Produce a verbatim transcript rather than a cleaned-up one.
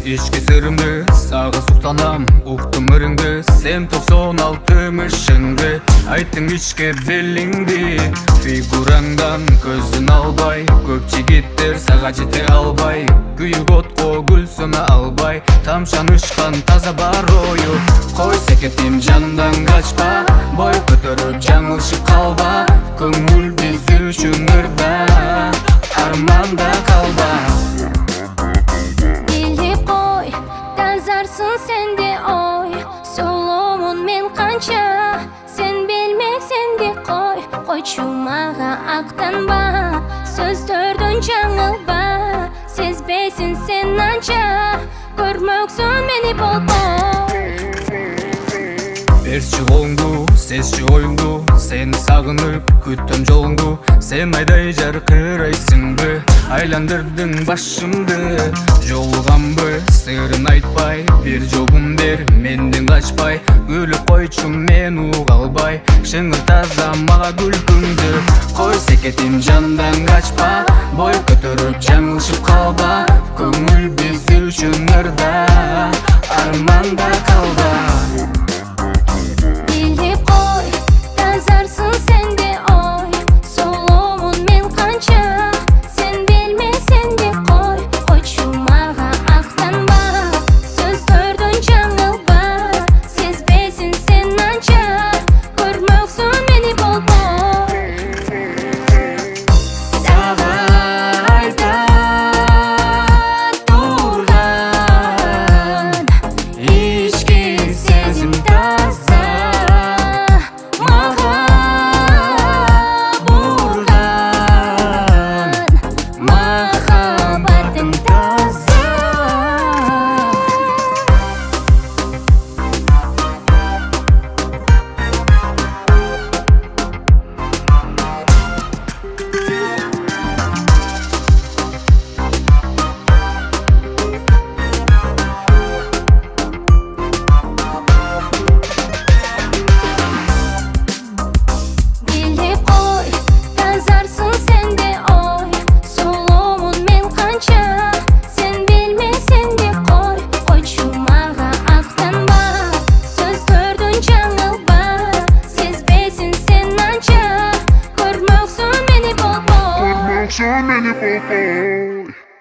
ички сырымды сага суктанам, уктум ырыңды, сен токсон алтымышыңды. Айттың ичке белиңди, фигураңдан көзүн албай, көп жигиттер сага жете албай, күйүк отко гүл сына албай, тамшанышкан таза бар ою. Кой секетим жанымдан качпа, бой көтөрүп жаңылышып калба, көңүл биз үчүн ырда, арманда калба. Билип кой, тазарсың сенде ой, соломун мен канча, сен билмесең де кой, койчу мага актанба, сөздөрдөн жаңылба, сезбейсиң сен анча, көрмөксүн мени болбой. Берчи колуңду, сезчи оюңду, сени сагынып күттөм жолуңду. Сен айдай жаркырайсыңбы, айландырдың башымды. Жолуганбы, сырын айтпай, бир жолун бер, менден качпай. Күлүп койчу мен уга албай, шыңыр таза мага күлкүңдү. Кой секетим жанымдан качпа, бой көтөрүп жаңылышып калба, көңүл биз үчүн ырда, арманда калба. Билип кой, тазарсың сенде ой, соломун мен канча, сен билмесең де кой, койчу мага актанба, сөздөрдөн жаңылба, сезбейсиң сен анча, көрмөксүн мени болбой. Сага айта турган ички сезим таза, мага бурган махаббатың таза. Билип кой, тазарсың сенде ой, соломун мен канча, сен билмесең де кой, койчу мага актанба, сөздөрдөн жаңылба, сезбейсиң сен анча, көрмөксүн мени болбой. Көрмөксүн мени болбой.